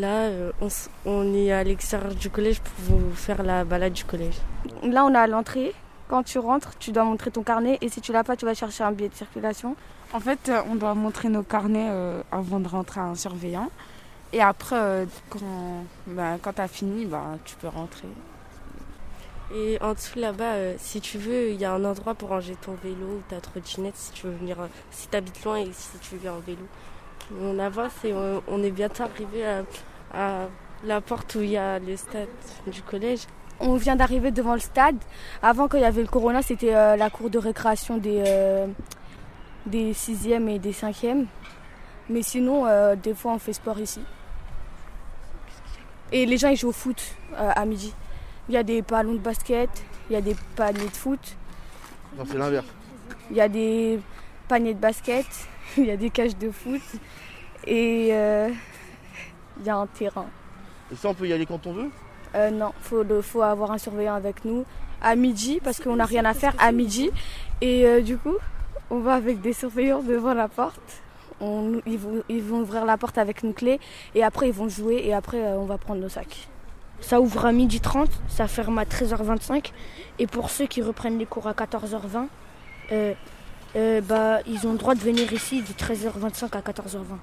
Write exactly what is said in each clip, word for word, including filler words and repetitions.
Là, euh, on, s- on est à l'extérieur du collège pour vous faire la balade du collège. Là, on est à l'entrée. Quand tu rentres, tu dois montrer ton carnet et si tu l'as pas, tu vas chercher un billet de circulation. En fait, euh, on doit montrer nos carnets euh, avant de rentrer à un surveillant. Et après, euh, quand, bah, quand tu as fini, bah, tu peux rentrer. Et en dessous là-bas, euh, si tu veux, il y a un endroit pour ranger ton vélo ou ta trottinette si tu veux venir, euh, si tu habites loin et si tu veux en vélo. On avance et on, on est bientôt arrivé à, à la porte où il y a le stade du collège. On vient d'arriver devant le stade. Avant, quand il y avait le corona, c'était euh, la cour de récréation des, euh, des sixièmes et des cinquièmes. Mais sinon, euh, des fois, on fait sport ici. Et les gens, ils jouent au foot euh, à midi. Il y a des ballons de basket, il y a des paniers de foot. Non, c'est l'inverse. Il y a des paniers de basket, il y a des cages de foot. Et euh, il y a un terrain. Et ça, on peut y aller quand on veut? Euh, non, il faut, faut avoir un surveillant avec nous à midi parce qu'on n'a rien à faire à midi. Et euh, du coup, on va avec des surveillants devant la porte. On, ils, vont, ils vont ouvrir la porte avec une clé et après ils vont jouer et après euh, on va prendre nos sacs. Ça ouvre à midi trente, ça ferme à treize heures vingt-cinq. Et pour ceux qui reprennent les cours à quatorze heures vingt, euh, euh, bah, ils ont le droit de venir ici de treize heures vingt-cinq à quatorze heures vingt.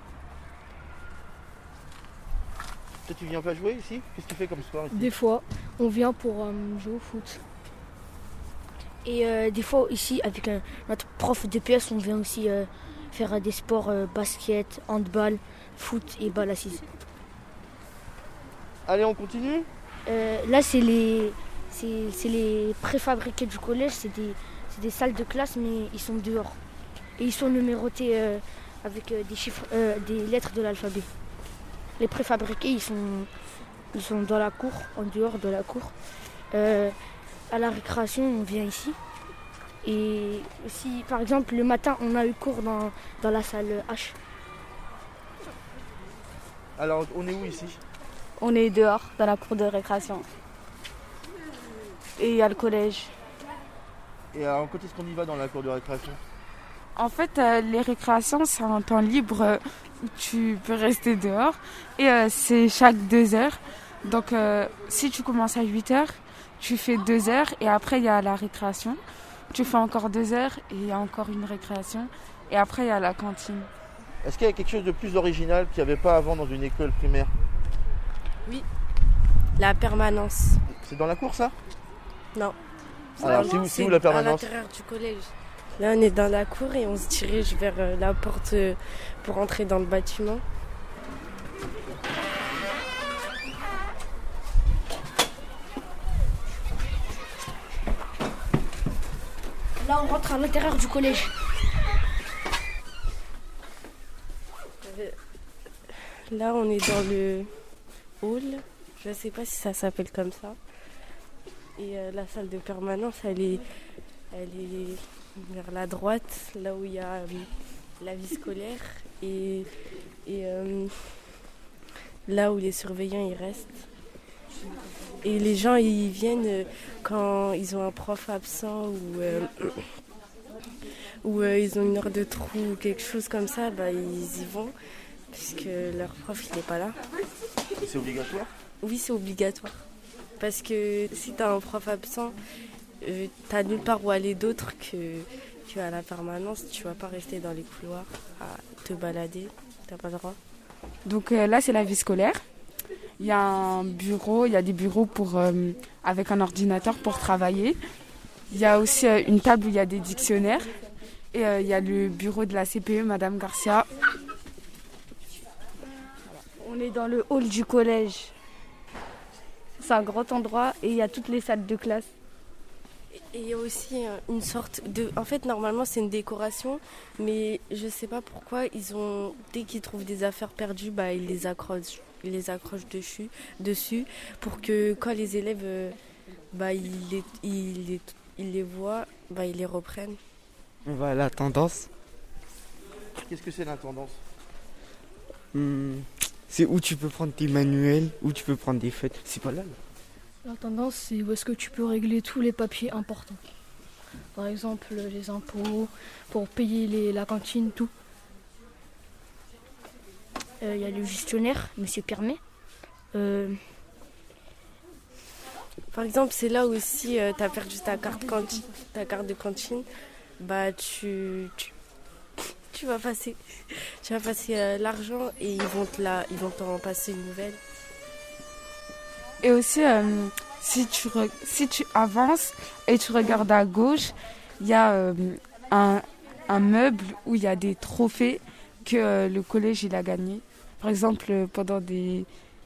Toi, tu viens pas jouer ici? Qu'est-ce que tu fais comme sport ici? Des fois, on vient pour euh, jouer au foot. Et euh, des fois ici, avec euh, notre prof de P S, on vient aussi euh, faire euh, des sports euh, basket, handball, foot et balle assise. Allez, on continue? Euh, là, c'est les, c'est, c'est les préfabriqués du collège, c'est des, c'est des salles de classe, mais ils sont dehors. Et ils sont numérotés euh, avec euh, des chiffres, euh, des lettres de l'alphabet. Les préfabriqués, ils sont, ils sont dans la cour, en dehors de la cour. Euh, à la récréation, on vient ici. Et si, par exemple, le matin, on a eu cours dans, dans la salle H. Alors, on est où ici? On est dehors, dans la cour de récréation. Et il y a le collège. Et alors, quand est-ce qu'on y va dans la cour de récréation? En fait, euh, les récréations, c'est un temps libre euh, où tu peux rester dehors. Et euh, c'est chaque deux heures. Donc, euh, si tu commences à huit heures, tu fais deux heures. Et après, il y a la récréation. Tu fais encore deux heures et il y a encore une récréation. Et après, il y a la cantine. Est-ce qu'il y a quelque chose de plus original qu'il n'y avait pas avant dans une école primaire? Oui, la permanence. C'est dans la cour, ça? Non. Alors, c'est où, c'est où la à permanence? l'intérieur du collège. Là, on est dans la cour et on se dirige vers euh, la porte euh, pour entrer dans le bâtiment. Là, on rentre à l'intérieur du collège. Là, on est dans le hall. Je ne sais pas si ça s'appelle comme ça. Et euh, la salle de permanence, elle est, elle est vers la droite, là où il y a euh, la vie scolaire. Et, et euh, là où les surveillants ils restent. Et les gens, ils viennent euh, quand ils ont un prof absent ou, euh, ou euh, ils ont une heure de trou ou quelque chose comme ça, bah, ils y vont. Puisque leur prof, il n'est pas là. C'est obligatoire? Oui, c'est obligatoire. Parce que si tu as un prof absent, euh, tu n'as nulle part où aller d'autre que, que à la permanence. Tu ne vas pas rester dans les couloirs à te balader. Tu n'as pas le droit. Donc euh, là, c'est la vie scolaire. Il y a un bureau, il y a des bureaux pour, euh, avec un ordinateur pour travailler. Il y a aussi euh, une table où il y a des dictionnaires. Et euh, il y a le bureau de la C P E, Madame Garcia. On est dans le hall du collège. C'est un grand endroit et il y a toutes les salles de classe. Et il y a aussi euh, une sorte de... En fait, normalement, c'est une décoration, mais je ne sais pas pourquoi, ils ont... Dès qu'ils trouvent des affaires perdues, bah, ils les accrochent, ils les accrochent dessus, dessus pour que quand les élèves euh, bah, ils, les, ils, les, ils les voient, bah, ils les reprennent. On va à la tendance. Qu'est-ce que c'est la tendance? Hmm, c'est où tu peux prendre tes manuels, où tu peux prendre des feuilles. C'est pas là, là. La tendance, c'est où est-ce que tu peux régler tous les papiers importants. Par exemple, les impôts, pour payer les, la cantine, tout. Il euh, y a le gestionnaire, Monsieur Permet. Euh, Par exemple, c'est là où si tu as perdu ta carte, canti- ta carte de cantine, bah tu, tu, tu vas passer, tu vas passer euh, l'argent et ils vont te la, ils vont t'en passer une nouvelle. Et aussi, euh, si, tu re- si tu avances et tu regardes à gauche, il y a euh, un, un meuble où il y a des trophées que euh, le collège il a gagné. Par exemple, euh, pendant des,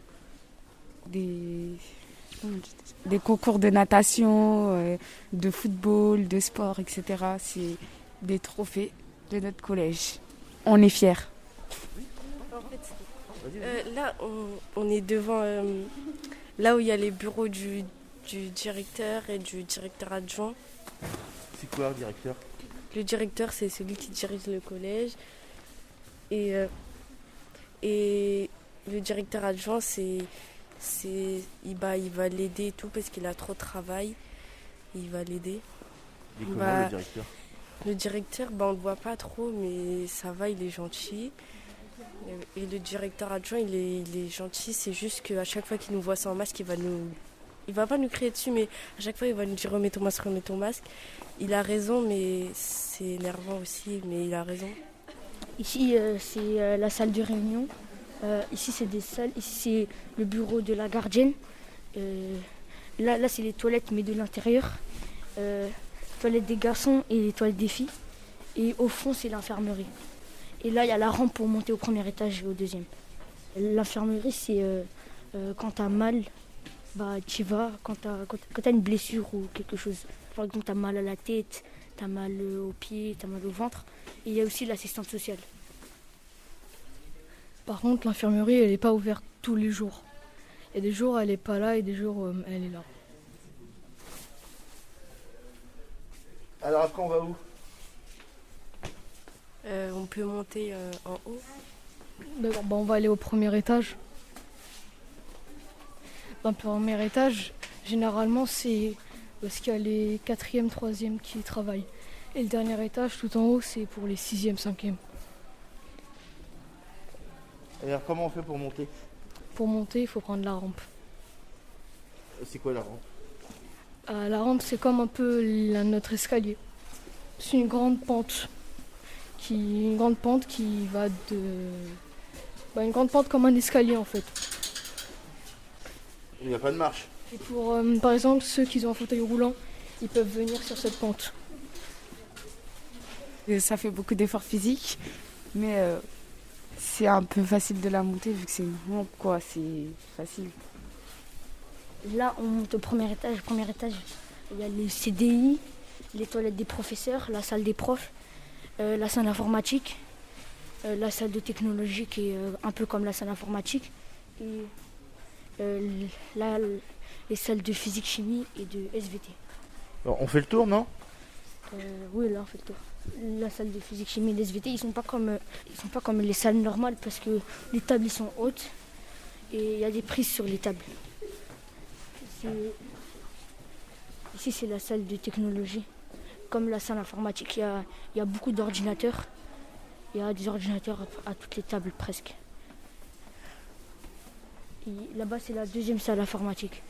des, des concours de natation, euh, de football, de sport, et cetera. C'est des trophées de notre collège. On est fiers. En fait, euh, là, on, on est devant, euh, là où il y a les bureaux du, du directeur et du directeur adjoint. C'est quoi, le directeur? Le directeur, c'est celui qui dirige le collège. Et, euh, et le directeur adjoint, c'est, c'est, il, bah, il va l'aider et tout parce qu'il a trop de travail. Il va l'aider. Et comment, Bah, le directeur? Le directeur, bah, on ne le voit pas trop, mais ça va, il est gentil. Et le directeur adjoint, il est, il est gentil. C'est juste qu'à chaque fois qu'il nous voit sans masque, il va nous... Il va pas nous crier dessus, mais à chaque fois, il va nous dire « remets ton masque, remets ton masque ». Il a raison, mais c'est énervant aussi, mais il a raison. Ici, euh, c'est euh, la salle de réunion. Euh, ici, c'est des salles. Ici, c'est le bureau de la gardienne. Euh, là, là, c'est les toilettes, mais de l'intérieur. Euh, toilettes des garçons et les toilettes des filles. Et au fond, c'est l'infirmerie. Et là, il y a la rampe pour monter au premier étage et au deuxième. L'infirmerie, c'est euh, euh, quand t'as mal, bah, tu y vas. Quand t'as, quand, quand t'as une blessure ou quelque chose. Par exemple, t'as mal à la tête, t'as mal aux pieds, t'as mal au ventre. Et il y a aussi l'assistante sociale. Par contre, l'infirmerie, elle n'est pas ouverte tous les jours. Il y a des jours, elle n'est pas là et des jours, euh, elle est là. Alors après, on va où? Euh, on peut monter euh, en haut. D'accord, bah on va aller au premier étage. Dans le premier étage, généralement, c'est parce qu'il y a les quatrième, troisième qui travaillent. Et le dernier étage, tout en haut, c'est pour les sixième, cinquième. Et alors comment on fait pour monter? Pour monter, il faut prendre la rampe. C'est quoi la rampe? Euh, la rampe, c'est comme un peu la- notre escalier. C'est une grande pente. Qui, une grande pente qui va de... Bah, une grande pente comme un escalier, en fait. Il n'y a pas de marche. Et pour, euh, par exemple, ceux qui ont un fauteuil roulant, ils peuvent venir sur cette pente. Et ça fait beaucoup d'efforts physiques, mais euh, c'est un peu facile de la monter vu que c'est une rampe, quoi. C'est facile. Là, on monte au premier étage. Au premier étage, il y a les C D I, les toilettes des professeurs, la salle des profs, euh, la salle informatique, euh, la salle de technologie qui est euh, un peu comme la salle informatique, et euh, là, les salles de physique, chimie et de S V T. Alors, on fait le tour, non? Euh, oui, là, on fait le tour. La salle de physique, chimie et de S V T, ils sont pas comme, euh, ils sont pas comme les salles normales parce que les tables ils sont hautes et il y a des prises sur les tables. C'est- Ici, c'est la salle de technologie. Comme la salle informatique, il y a, il y a beaucoup d'ordinateurs. Il y a des ordinateurs à, à toutes les tables presque. Et là-bas, c'est la deuxième salle informatique.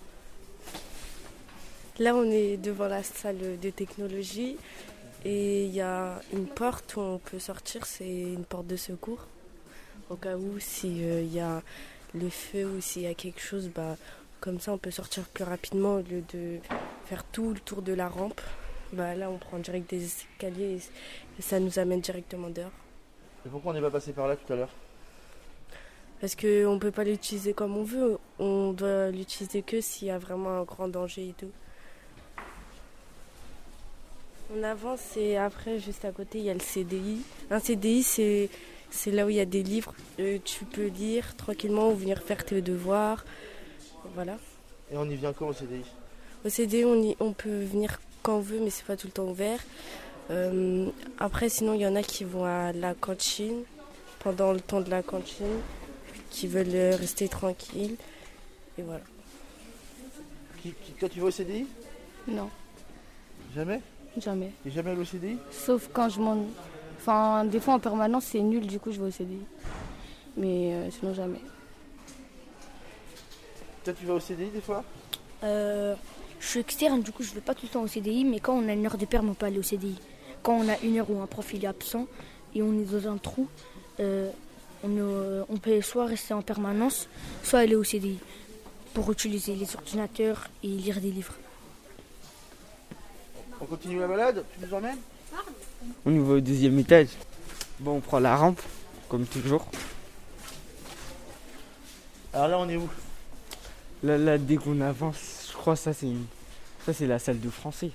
Là, on est devant la salle de technologie et il y a une porte où on peut sortir, c'est une porte de secours. Au cas où, s'il y a le feu ou s'il y a quelque chose, bah, comme ça, on peut sortir plus rapidement au lieu de faire tout le tour de la rampe. Bah, là, on prend direct des escaliers et ça nous amène directement dehors. Et pourquoi on n'est pas passé par là tout à l'heure? Parce qu'on ne peut pas l'utiliser comme on veut, on doit l'utiliser que s'il y a vraiment un grand danger et tout. On avance et après, juste à côté, il y a le C D I. Un C D I, c'est, c'est là où il y a des livres. Euh, tu peux lire tranquillement ou venir faire tes devoirs. Voilà. Et on y vient quand au C D I? Au C D I, on, y- on peut venir quand on veut, mais c'est pas tout le temps ouvert. Euh, après, sinon, il y en a qui vont à la cantine, pendant le temps de la cantine, qui veulent euh, rester tranquilles. Et voilà. Qui, qui- toi, tu vas au C D I? Non, Jamais? jamais. T'es jamais allé au C D I? Sauf quand je m'en... Enfin, des fois en permanence, c'est nul, du coup, je vais au C D I. Mais euh, sinon, jamais. Toi, tu vas au C D I des fois? Euh, je suis externe, du coup je ne vais pas tout le temps au C D I, mais quand on a une heure de perm, on peut aller au C D I. Quand on a une heure où un prof il est absent et on est dans un trou, euh, on, euh, on peut soit rester en permanence, soit aller au C D I pour utiliser les ordinateurs et lire des livres. On continue la balade? Tu nous emmènes? On y va au deuxième étage. Bon, on prend la rampe, comme toujours. Alors là, on est où? Là, là dès qu'on avance, je crois que ça c'est une... ça c'est la salle de français.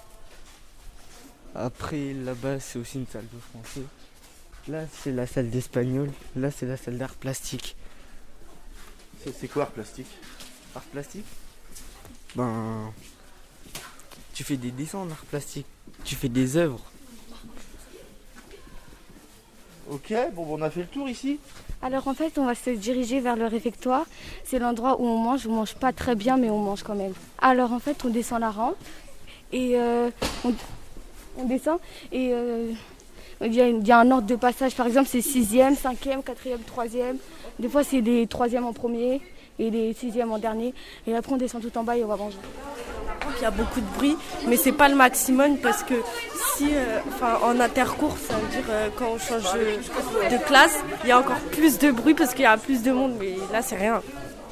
Après, là-bas, c'est aussi une salle de français. Là, c'est la salle d'espagnol. Là, c'est la salle d'art plastique. C'est c'est quoi, art plastique? Art plastique? Ben... Tu fais des dessins en art plastique. Tu fais des œuvres. Ok, bon, on a fait le tour ici. Alors en fait, on va se diriger vers le réfectoire. C'est l'endroit où on mange. On mange pas très bien, mais on mange quand même. Alors en fait, on descend la rampe et euh, on, on descend et euh, il y a, il y a un ordre de passage. Par exemple, c'est sixième, cinquième, quatrième, troisième. Des fois, c'est des troisièmes en premier et des sixièmes en dernier. Et après, on descend tout en bas et on va manger. Il y a beaucoup de bruit, mais c'est pas le maximum parce que si, euh, enfin, en intercours, ça veut dire euh, quand on change de, de classe, il y a encore plus de bruit parce qu'il y a plus de monde, mais là c'est rien.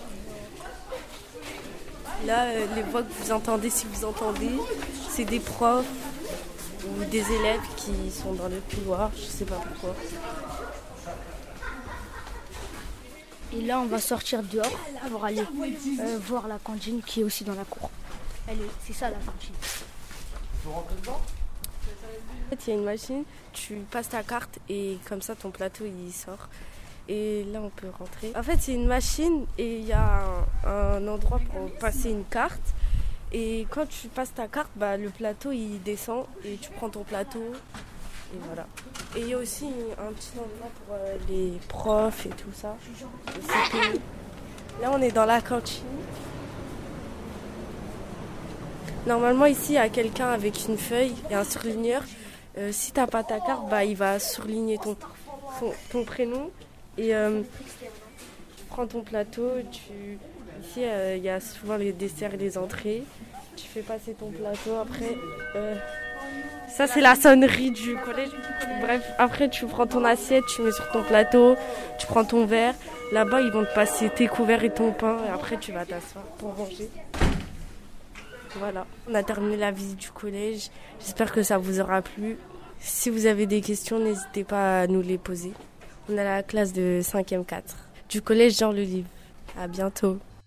Là, euh, les voix que vous entendez, si vous entendez, c'est des profs ou des élèves qui sont dans le couloir, je sais pas pourquoi. Et là, on va sortir dehors pour aller euh, voir la cantine qui est aussi dans la cour. Elle est, c'est ça la cantine. Faut rentrer dedans? En fait, il y a une machine, tu passes ta carte et comme ça ton plateau il sort. Et là on peut rentrer. En fait, c'est une machine et il y a un, un endroit pour passer une carte. Et quand tu passes ta carte, bah, le plateau il descend et tu prends ton plateau. Et voilà. Et il y a aussi un petit endroit pour euh, les profs et tout ça. Et c'est- là on est dans la cantine. Normalement ici il y a quelqu'un avec une feuille et un surligneur. Euh, si t'as pas ta carte, bah, il va surligner ton, ton, ton prénom et euh, tu prends ton plateau. Tu... Ici il euh, y a souvent les desserts et les entrées. Tu fais passer ton plateau après. Euh... Ça c'est la sonnerie du collège. Bref, après tu prends ton assiette, tu mets sur ton plateau, tu prends ton verre. Là-bas ils vont te passer tes couverts et ton pain et après tu vas t'asseoir pour manger. Voilà, on a terminé la visite du collège. J'espère que ça vous aura plu. Si vous avez des questions, n'hésitez pas à nous les poser. On a la classe de cinquième quatre du collège Jean Lelive. À bientôt.